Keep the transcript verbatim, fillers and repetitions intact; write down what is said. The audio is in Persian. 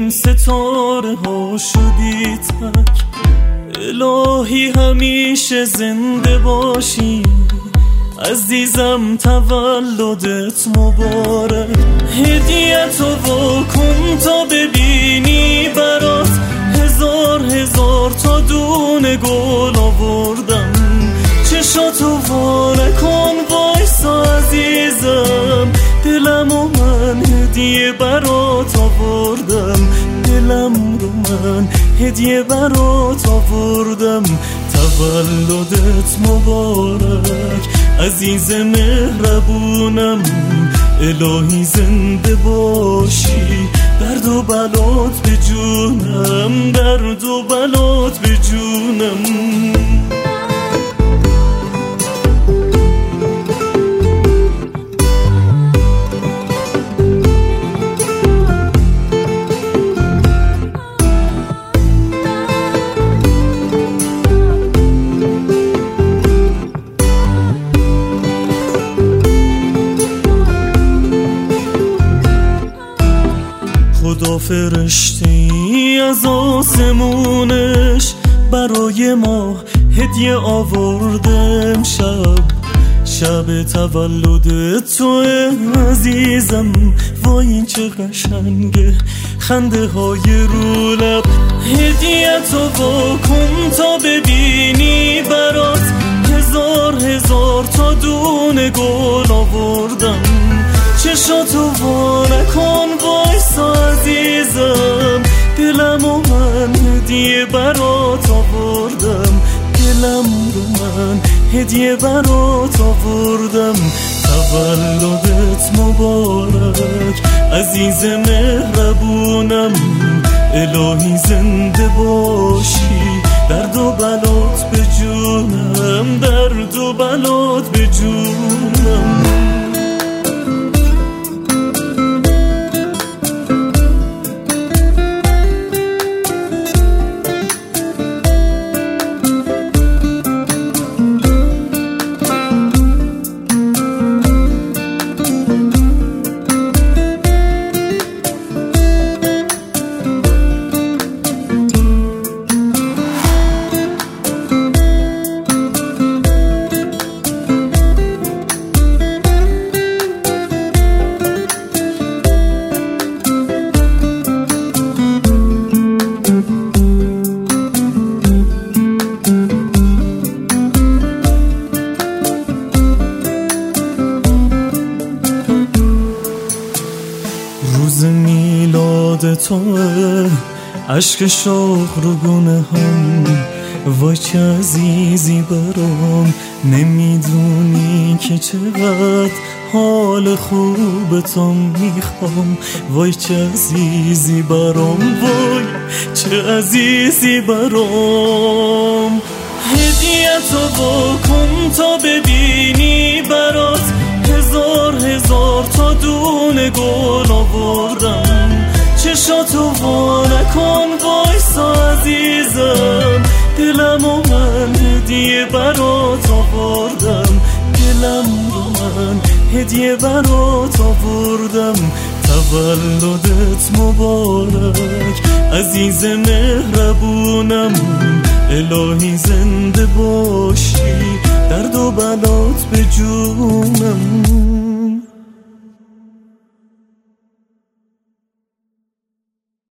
این ستاره ها شدی تک. الهی همیشه زنده باشی عزیزم، تولدت مبارک. هدیه‌تو واکن تا ببینی برات، هزار هزار تا دونه گل آوردم. چشاتو وا نکن وایسا عزیزم، دلم و من هدیه برات آوردم. دلم رو من هدیه برات آوردم. تولدت مبارک عزیز مهربونم، الهی زنده باشی، درد و بلات به جونم، درد و بلات به جونم. خدا فرشته‌ای از آسمونش برای ما هدیه آورده امشب. شب تولد تو عزیزم، وای این چه قشنگه، خنده های رو لب. هدیه تو واکن تا ببینی برات، هزار هزار تا دونه گل آوردم. چشاتو وا نکن وایسا عزیزم، دلم و من هدیه برات آوردم. دلم رو من هدیه برات آوردم. تولدت مبارک عزیز مهربونم، الهی زنده باشی، درد و بلات به جونم، درد و بلات به جونم. روز میلاد توه، عشق شوق رو گونه هم، وای چه عزیزی برام. نمیدونی که چقدر حال خوب تو میخوام، وای چه عزیزی برام، وای چه عزیزی برام. هدیه تو واکن تا ببینی برات، هزار هزار تا دونه گل آوردم. چشاتو وا نکن وایسا عزیزم، دلم و من هدیه برات آوردم. دلم رو من هدیه برات آوردم. تولدت مبارک عزیز مهربونم، الهی زنده باشی،